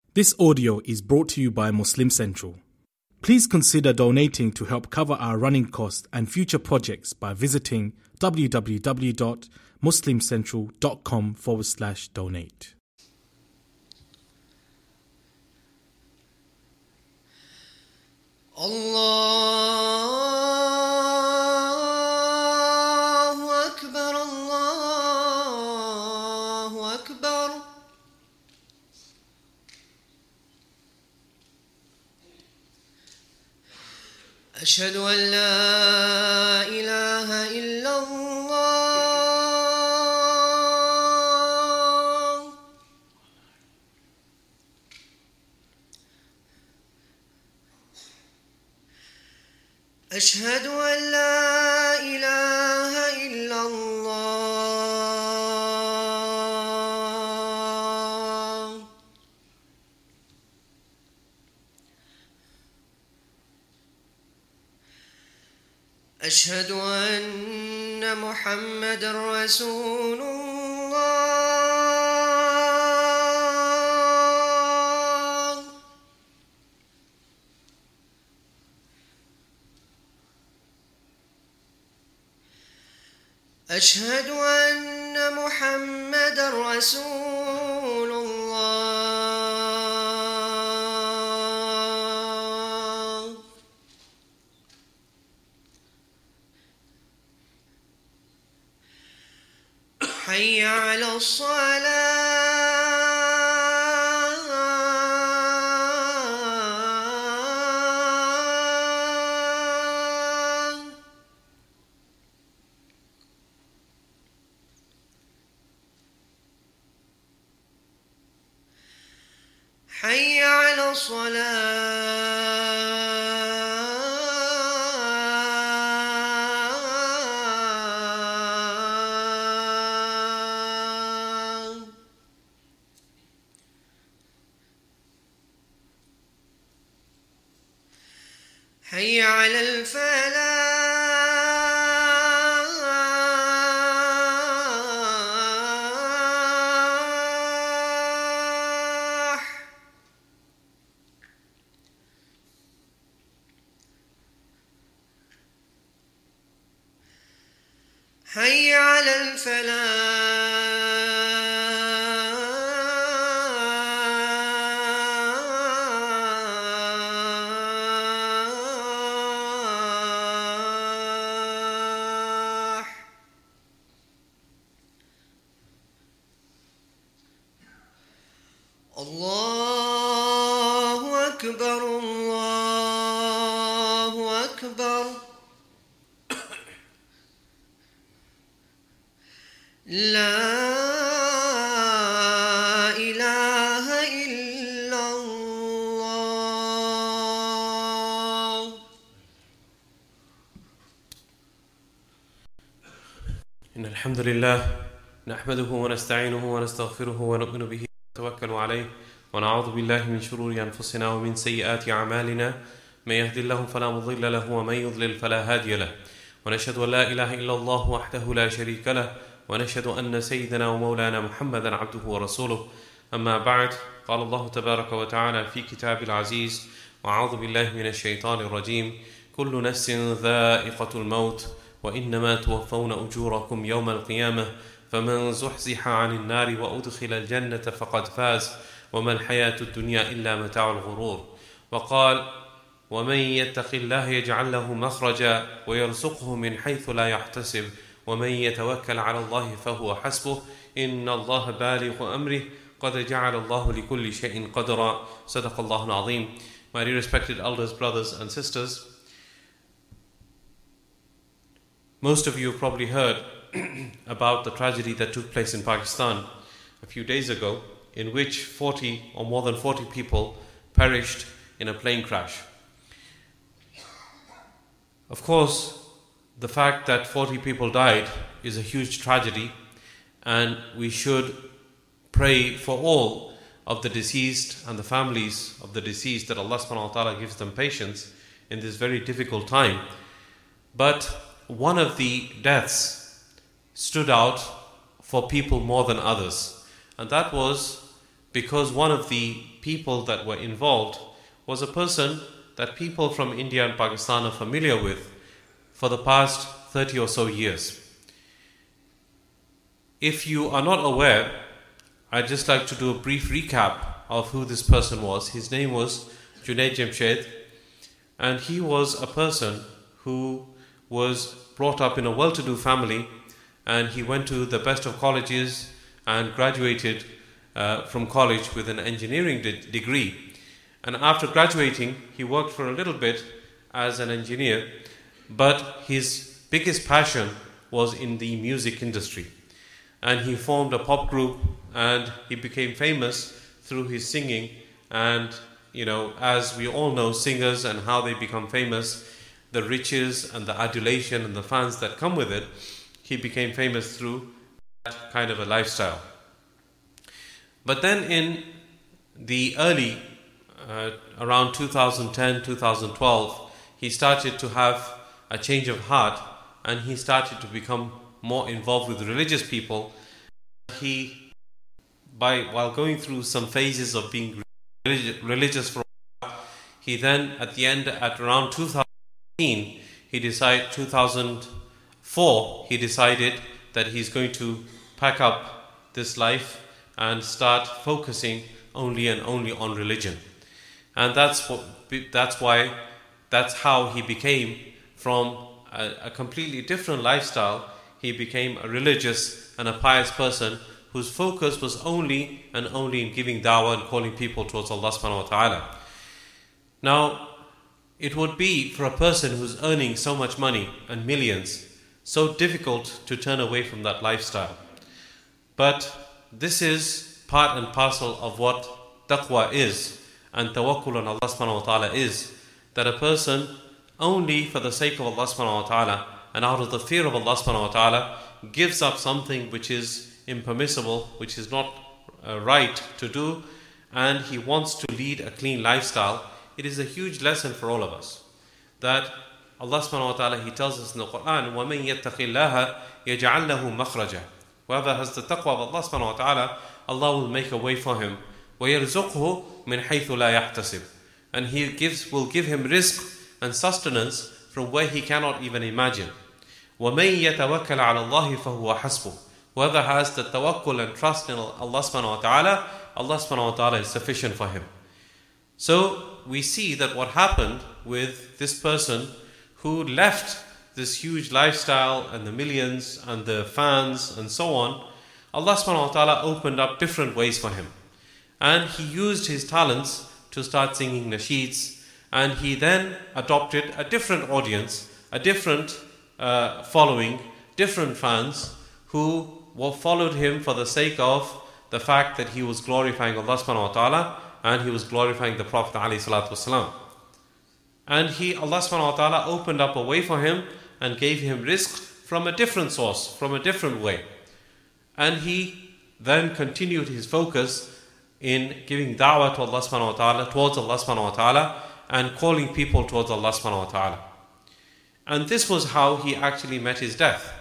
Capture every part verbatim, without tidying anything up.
This audio is brought to you by Muslim Central. Please consider donating to help cover our running costs and future projects by visiting www.muslimcentral.com forward slash donate. Allahu Akbar, Allahu Akbar. أشهد أن لا إله إلا الله. أشهد أن لا إله إلا الله. أشهد أن محمد رسول الله. أشهد أن محمد رسول الله. حي على الصلاة. حي على الصلاة. حي على الفلاح. حي على الفلاح. الله أكبر، الله أكبر. لا إله إلا الله. إن الحمد لله نحمده ونستعينه ونستغفره ونؤمن به ونتوكل عليه ونعوذ بالله من شرور أنفسنا ومن سيئات أعمالنا. من يهد الله فلا مضل له ومن يضلل فلا هادي له. ونشهد أن لا إله إلا الله وحده لا شريك له ونشهد أن سيدنا ومولانا محمدا عبده ورسوله. أما بعد، قال الله تبارك وتعالى في كتاب العزيز: وأعوذ بالله من الشيطان الرجيم: كل نفس ذائقة الموت وإنما توفون أجوركم يوم القيامة فمن زحزح عن النار وأدخل الجنة فقد فاز وما الحياة الدنيا إلا متاع الغرور. وقال: ومن يتق الله يجعل له مخرجا ويرزقه من حيث لا يحتسب ومن يتوكل على الله فهو حسبه إن الله بالغ أمره قد جعل الله لكل شيء قدرا. صدق الله العظيم. My dear respected elders, brothers and sisters, most of you have probably heard about the tragedy that took place in Pakistan a few days ago, in which forty or more than forty people perished in a plane crash. Of course, the fact that forty people died is a huge tragedy, and we should pray for all of the deceased and the families of the deceased that Allah subhanahu wa ta'ala gives them patience in this very difficult time. But one of the deaths stood out for people more than others, and that was because one of the people that were involved was a person that people from India and Pakistan are familiar with for the past thirty or so years. If you are not aware, I'd just like to do a brief recap of who this person was. His name was Junaid Jamshed, and he was a person who was brought up in a well-to-do family, and he went to the best of colleges and graduated uh, from college with an engineering de- degree. And after graduating, he worked for a little bit as an engineer, but his biggest passion was in the music industry. And he formed a pop group, and he became famous through his singing. And, you know, as we all know, singers and how they become famous, the riches and the adulation and the fans that come with it, he became famous through that kind of a lifestyle. But then in the early, uh, around two thousand ten, two thousand twelve, he started to have a change of heart, and he started to become more involved with religious people. He, by while going through some phases of being religious for a while, he then at the end, at around two thousand fourteen, he decided, two thousand four, he decided that he's going to pack up this life and start focusing only and only on religion. And that's what, that's why, that's how he became from a, a completely different lifestyle. He became a religious and a pious person whose focus was only and only in giving da'wah and calling people towards Allah subhanahu wa ta'ala. Now, it would be for a person who's earning so much money and millions so difficult to turn away from that lifestyle. But this is part and parcel of what taqwa is and tawakkul on Allah subhanahu wa ta'ala is, that a person only for the sake of Allah subhanahu wa ta'ala and out of the fear of Allah subhanahu wa ta'ala gives up something which is impermissible, which is not uh, right to do, and he wants to lead a clean lifestyle. It is a huge lesson for all of us that Allah subhanahu wa ta'ala, He tells us in the Quran, وَمَنْ يَتَّقِ اللَّهَ يَجْعَلْ لَهُ مَخْرَجًا. Whoever has the taqwa of Allah subhanahu wa ta'ala, Allah will make a way for him. وَيَرْزُقْهُ مِنْ حَيْثُ لَا يَحْتَسِبُ. And He gives, will give him rizq and sustenance from where he cannot even imagine. وَمَنْ يَتَوَكَّلْ عَلَى اللَّهِ فَهُوَ حَسْبُهُ. Whoever has the tawakkul and trust in Allah subhanahu wa ta'ala, Allah subhanahu wa ta'ala is sufficient for him. So we see that what happened with this person who left this huge lifestyle and the millions and the fans and so on, Allah subhanahu wa ta'ala opened up different ways for him. And he used his talents to start singing nasheeds, and he then adopted a different audience, a different uh, following, different fans who were followed him for the sake of the fact that he was glorifying Allah subhanahu wa ta'ala and he was glorifying the Prophet alayhi salatu wasalam. And he, Allah subhanahu wa ta'ala opened up a way for him and gave him rizq from a different source, from a different way. And he then continued his focus in giving da'wah to Allah subhanahu wa ta'ala, towards Allah subhanahu wa ta'ala, and calling people towards Allah subhanahu wa ta'ala. And this was how he actually met his death.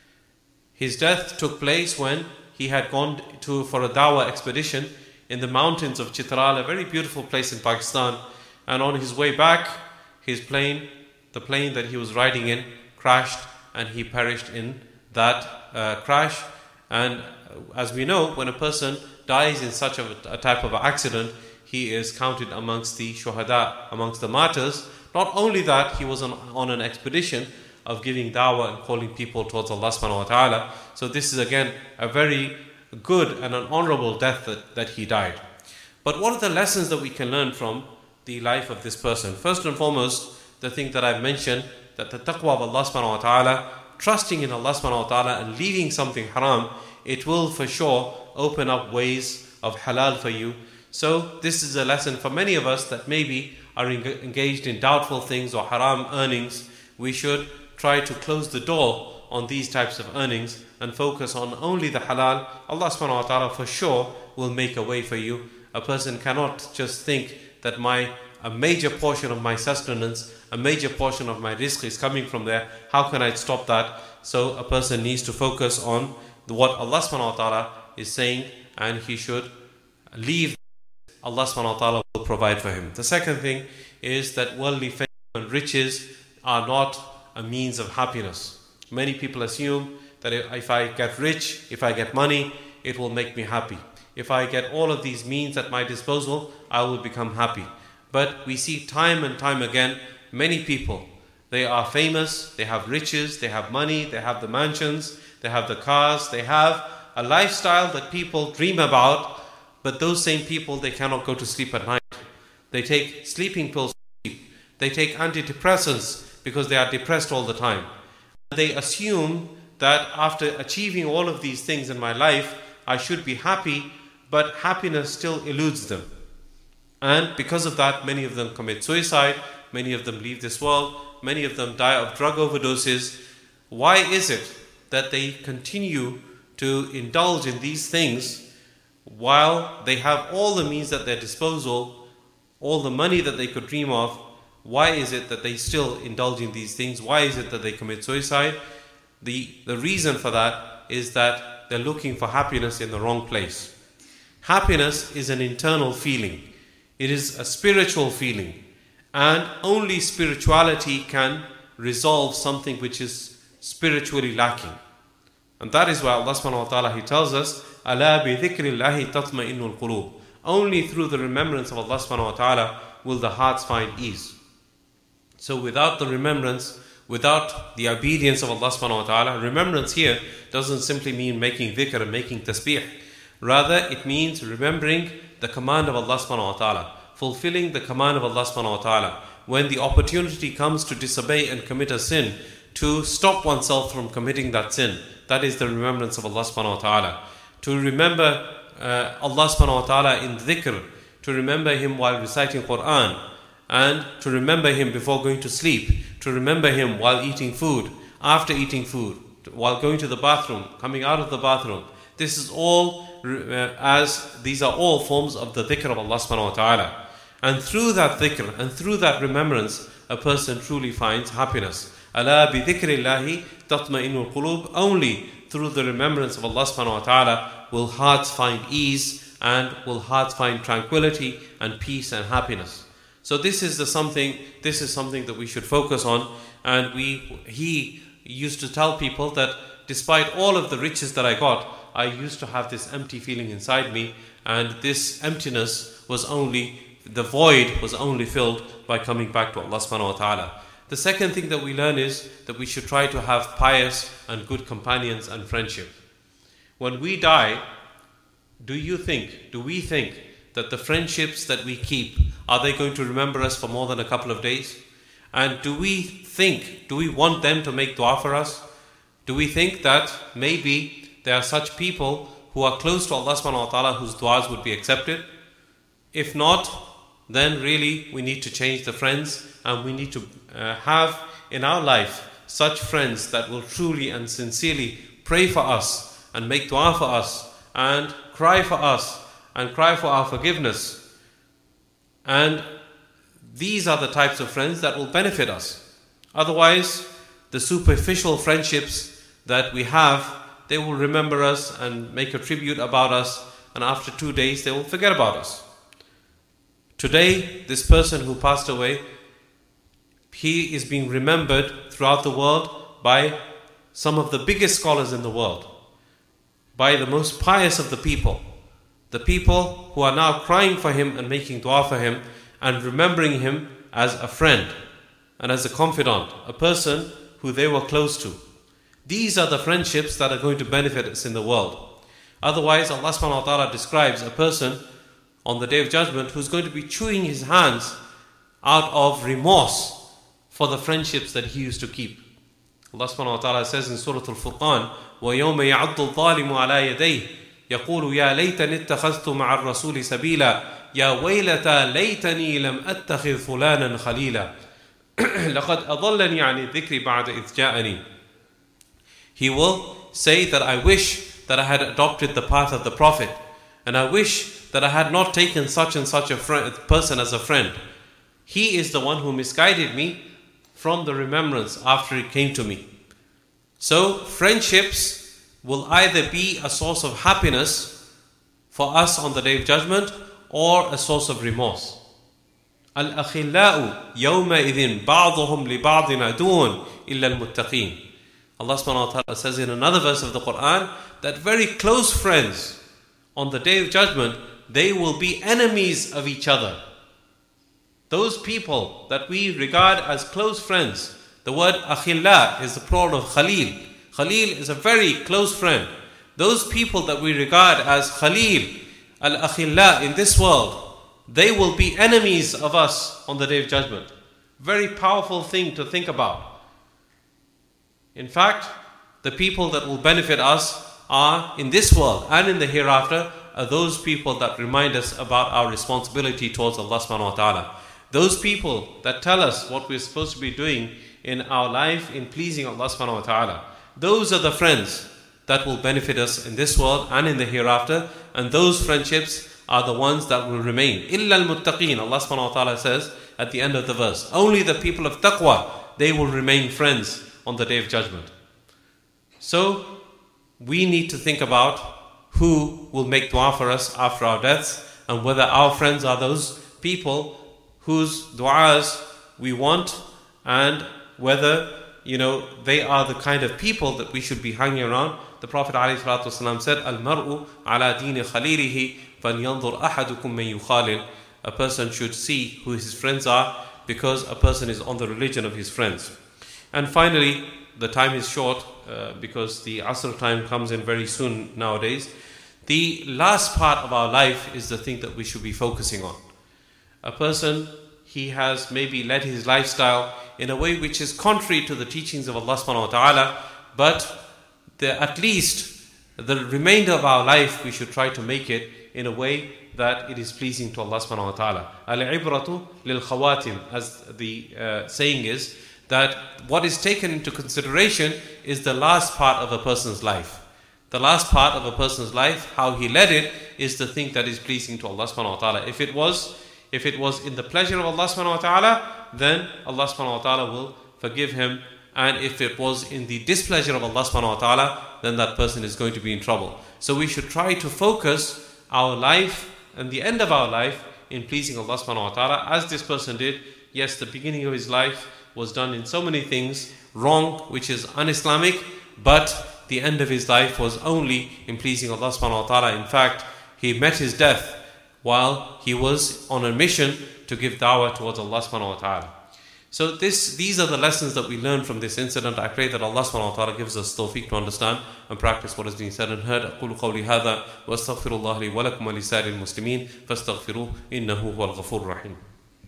His death took place when he had gone to for a da'wah expedition in the mountains of Chitral, a very beautiful place in Pakistan. And on his way back, his plane, the plane that he was riding in, crashed, and he perished in that uh, crash. And as we know, when a person dies in such a, a type of accident, he is counted amongst the shuhada, amongst the martyrs. Not only that, he was on, on an expedition of giving da'wah and calling people towards Allah subhanahu wa ta'ala. So this is again a very good and an honorable death that, that he died. But what are the lessons that we can learn from the life of this person? First and foremost, the thing that I've mentioned, that the taqwa of Allah subhanahu wa ta'ala, trusting in Allah subhanahu wa ta'ala and leaving something haram, it will for sure open up ways of halal for you. So this is a lesson for many of us that maybe are engaged in doubtful things or haram earnings. We should try to close the door on these types of earnings and focus on only the halal. Allah subhanahu wa ta'ala for sure will make a way for you. A person cannot just think that my a major portion of my sustenance, a major portion of my rizq is coming from there. How can I stop that? So a person needs to focus on what Allah subhanahu wa ta'ala is saying, and he should leave Allah subhanahu wa ta'ala will provide for him. The second thing is that worldly fame and riches are not a means of happiness. Many people assume that if I get rich, if I get money, it will make me happy. If I get all of these means at my disposal, I will become happy. But we see time and time again, many people, they are famous, they have riches, they have money, they have the mansions, they have the cars, they have a lifestyle that people dream about, but those same people, they cannot go to sleep at night. They take sleeping pills to sleep. They take antidepressants because they are depressed all the time. They assume that after achieving all of these things in my life, I should be happy, but happiness still eludes them. And because of that, many of them commit suicide, many of them leave this world, many of them die of drug overdoses. Why is it that they continue to indulge in these things while they have all the means at their disposal, all the money that they could dream of? Why is it that they still indulge in these things? Why is it that they commit suicide? The, the reason for that is that they're looking for happiness in the wrong place. Happiness is an internal feeling. It is a spiritual feeling. And only spirituality can resolve something which is spiritually lacking. And that is why Allah subhanahu wa ta'ala, He tells us, أَلَا بِذِكْرِ اللَّهِ تَطْمَئِنُّ الْقُلُوبِ. Only through the remembrance of Allah subhanahu wa ta'ala will the hearts find ease. So without the remembrance, without the obedience of Allah subhanahu wa ta'ala, remembrance here doesn't simply mean making dhikr and making tasbih. Rather, it means remembering the command of Allah subhanahu wa ta'ala, fulfilling the command of Allah subhanahu wa ta'ala. When the opportunity comes to disobey and commit a sin, to stop oneself from committing that sin, that is the remembrance of Allah subhanahu wa ta'ala. To remember uh, Allah subhanahu wa ta'ala in dhikr, to remember Him while reciting Quran, and to remember Him before going to sleep, to remember Him while eating food, after eating food, while going to the bathroom, coming out of the bathroom. This is all uh, as these are all forms of the dhikr of Allah subhanahu wa ta'ala. And through that dhikr and through that remembrance, a person truly finds happiness. أَلَا بِذِكْرِ اللَّهِ تَطْمَئِنُّ الْقُلُوبِ. Only through the remembrance of Allah subhanahu wa ta'ala will hearts find ease and will hearts find tranquility and peace and happiness. So this is the something, this is something that we should focus on. And we, he used to tell people that despite all of the riches that I got, I used to have this empty feeling inside me, and this emptiness was only, the void was only filled by coming back to Allah subhanahu wa ta'ala. The second thing that we learn is that we should try to have pious and good companions and friendship. When we die, do you think, do we think that the friendships that we keep, are they going to remember us for more than a couple of days? And do we think, do we want them to make dua for us? Do we think that maybe there are such people who are close to Allah subhanahu wa ta'ala whose duas would be accepted? If not, then really we need to change the friends, and we need to uh, have in our life such friends that will truly and sincerely pray for us and make dua for us and cry for us and cry for our forgiveness. And these are the types of friends that will benefit us. Otherwise, the superficial friendships that we have, they will remember us and make a tribute about us, and after two days they will forget about us. Today, this person who passed away, he is being remembered throughout the world by some of the biggest scholars in the world, by the most pious of the people, the people who are now crying for him and making dua for him and remembering him as a friend and as a confidant, a person who they were close to. These are the friendships that are going to benefit us in the world. Otherwise, Allah subhanahu wa ta'ala describes a person on the Day of Judgment who's going to be chewing his hands out of remorse for the friendships that he used to keep. Allah subhanahu wa ta'ala says in Surah Al-Furqan, وَيَوْمَ يَعَضُّ الظَّالِمُ عَلَى يَدَيْهِ يَقُولُ يَا لَيْتَنِ اتَّخَذْتُ مَعَ الرَّسُولِ سَبِيلًا يَا وَيْلَتَى لَيْتَنِي لَمْ أَتَّخِذْ فُلَانًا خَلِيلًا لَقَدْ أَضَلَّنِي عَنِ الذِّكْرِ بَعْدَ إِذْ جَاءَنِي. He will say that I wish that I had adopted the path of the Prophet, and I wish that I had not taken such and such a friend, person as a friend. He is the one who misguided me from the remembrance after it came to me. So friendships will either be a source of happiness for us on the Day of Judgment, or a source of remorse. Al-akhillau yawma idhin ba'duhum li ba'din aduun illa al-muttaqeen. Allah subhanahu wa ta'ala says in another verse of the Quran that very close friends on the Day of Judgment, they will be enemies of each other. Those people that we regard as close friends, the word akhilla is the plural of khalil. Khalil is a very close friend. Those people that we regard as khalil, al-akhilla in this world, they will be enemies of us on the Day of Judgment. Very powerful thing to think about. In fact, the people that will benefit us are in this world and in the hereafter are those people that remind us about our responsibility towards Allah subhanahu wa ta'ala. Those people that tell us what we're supposed to be doing in our life in pleasing Allah subhanahu wa ta'ala. Those are the friends that will benefit us in this world and in the hereafter, and those friendships are the ones that will remain. Illa al-muttaqeen, Allah subhanahu wa ta'ala says at the end of the verse. Only the people of taqwa, they will remain friends on the Day of Judgment. So, we need to think about who will make dua for us after our deaths, and whether our friends are those people whose du'as we want, and whether, you know, they are the kind of people that we should be hanging around. The Prophet ﷺ said, Al-mar'u ala dini khalilihi falyanzur ahadukum man yukhalil. A person should see who his friends are, because a person is on the religion of his friends. And finally, the time is short uh, because the Asr time comes in very soon nowadays. The last part of our life is the thing that we should be focusing on. A person, he has maybe led his lifestyle in a way which is contrary to the teachings of Allah subhanahu wa ta'ala, but the, at least the remainder of our life we should try to make it in a way that it is pleasing to Allah subhanahu wa ta'ala. Al-ibratu lil khawatim, as the uh, saying is, that what is taken into consideration is the last part of a person's life. The last part of a person's life, how he led it, is the thing that is pleasing to Allah subhanahu wa ta'ala. If it was, if it was in the pleasure of Allah subhanahu wa ta'ala, then Allah subhanahu wa ta'ala will forgive him. And if it was in the displeasure of Allah subhanahu wa ta'ala, then that person is going to be in trouble. So we should try to focus our life and the end of our life in pleasing Allah subhanahu wa ta'ala, as this person did. Yes, the beginning of his life was done in so many things wrong, which is un-Islamic, but the end of his life was only in pleasing Allah subhanahu wa ta'ala. In fact, he met his death while he was on a mission to give da'wah towards Allah subhanahu wa ta'ala. So this, these are the lessons that we learn from this incident. I pray that Allah subhanahu wa ta'ala gives us tawfiq to understand and practice what is being said and heard. أقول قولي هذا وأستغفر الله لي ولكم ولسائر المسلمين فاستغفروه إنه هو الغفور الرحيم.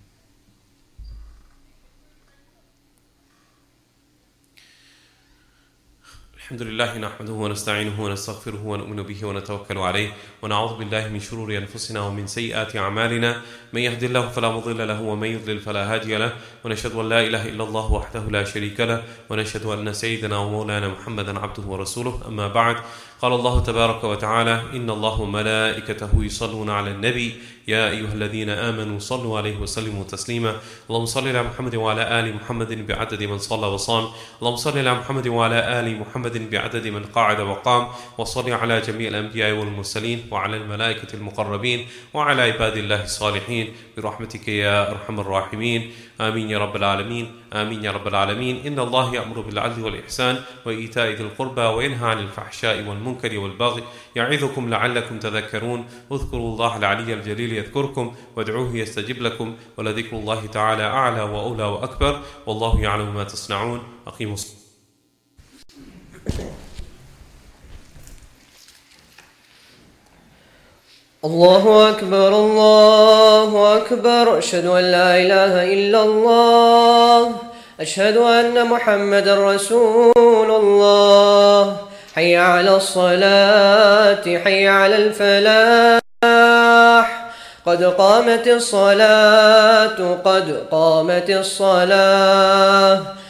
الحمد لله نحمده ونستعينه ونستغفره ونؤمن به ونتوكل عليه ونعوذ بالله من شرور أنفسنا ومن سيئات أعمالنا من يهد الله فلا مضل له ومن يضلل فلا هادي له ونشهد أن لا إله إلا الله وحده لا شريك له ونشهد أن سيدنا ومولانا محمدا عبده ورسوله. أما بعد، قال الله تبارك وتعالى: إن الله وملائكته يصلون على النبي يا أيها الذين آمنوا صلوا عليه وسلموا تسليما. اللهم صل على محمد وعلى آل محمد بعدد من صلى وصام. اللهم صل على محمد وعلى آل محمد بعدد من قعد وقام. وصل على جميع الأنبياء والمرسلين وعلى الملائكة المقربين وعلى عباد الله الصالحين برحمتك يا أرحم الراحمين. آمين يا رب العالمين. آمين يا رب العالمين. إن الله يأمر بالعدل والإحسان وإيتاء ذي القربى وينهى عن الفحشاء والمنكر والبغي يعظكم لعلكم تذكرون. اذكروا الله العلي الجليل يذكركم وادعوه يستجب لكم ولذكر الله تعالى أعلى وأولى وأكبر والله يعلم ما تصنعون. أقيموا الصلاة. الله أكبر الله أكبر أشهد أن لا إله إلا الله أشهد أن محمد رسول الله حي على الصلاة حي على الفلاح قد قامت الصلاة قد قامت الصلاة